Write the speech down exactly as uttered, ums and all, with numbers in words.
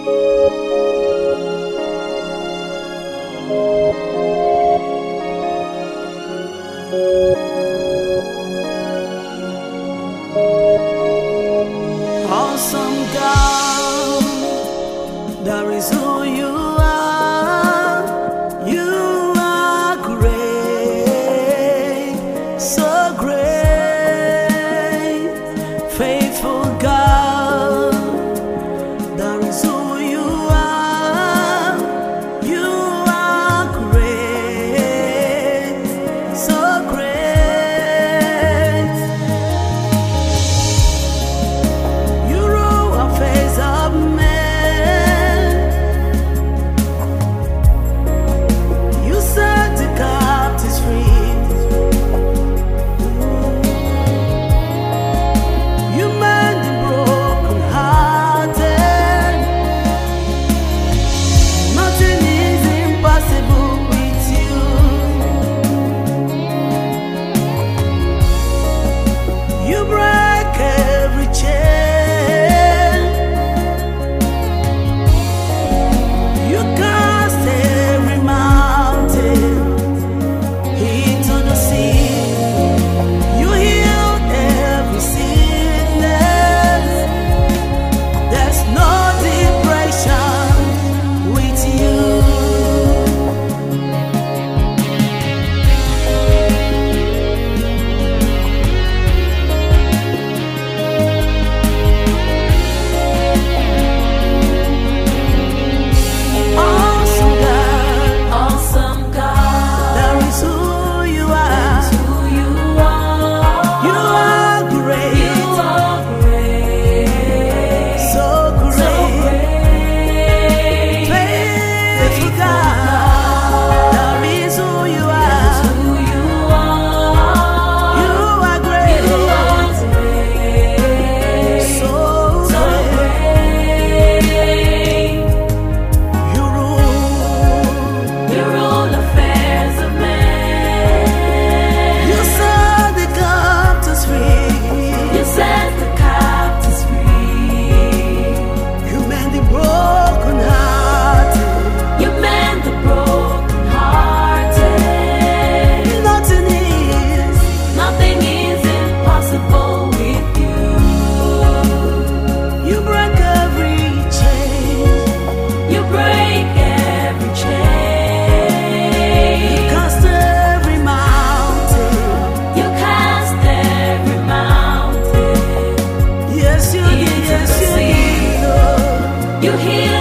Awesome God, that is who you are. You are great, so great. Faithful God, that is who you are. You are great, so great. You rule our face of men. You set the captives free. You mend the broken-hearted. Nothing is impossible with you. You break every chain. You cast every mountain into the sea. You heal every sickness. There's no depression with you. Awesome God, Awesome God, that is who you are. who you are. You are great, You are great, so so great. great. Faithful God, that is who you are. Who you are. You are great, You are great, so so great. great. You rule, You rule affairs of men. you set the captives free. You set the captives free. You mend the broken-hearted. You mend the broken-hearted. Nothing is, Nothing is impossible with you. you break every chain. You break every chain. You cast every mountain. You cast every mountain Yes, you did. into Yes, the you sea. did. Oh. You heal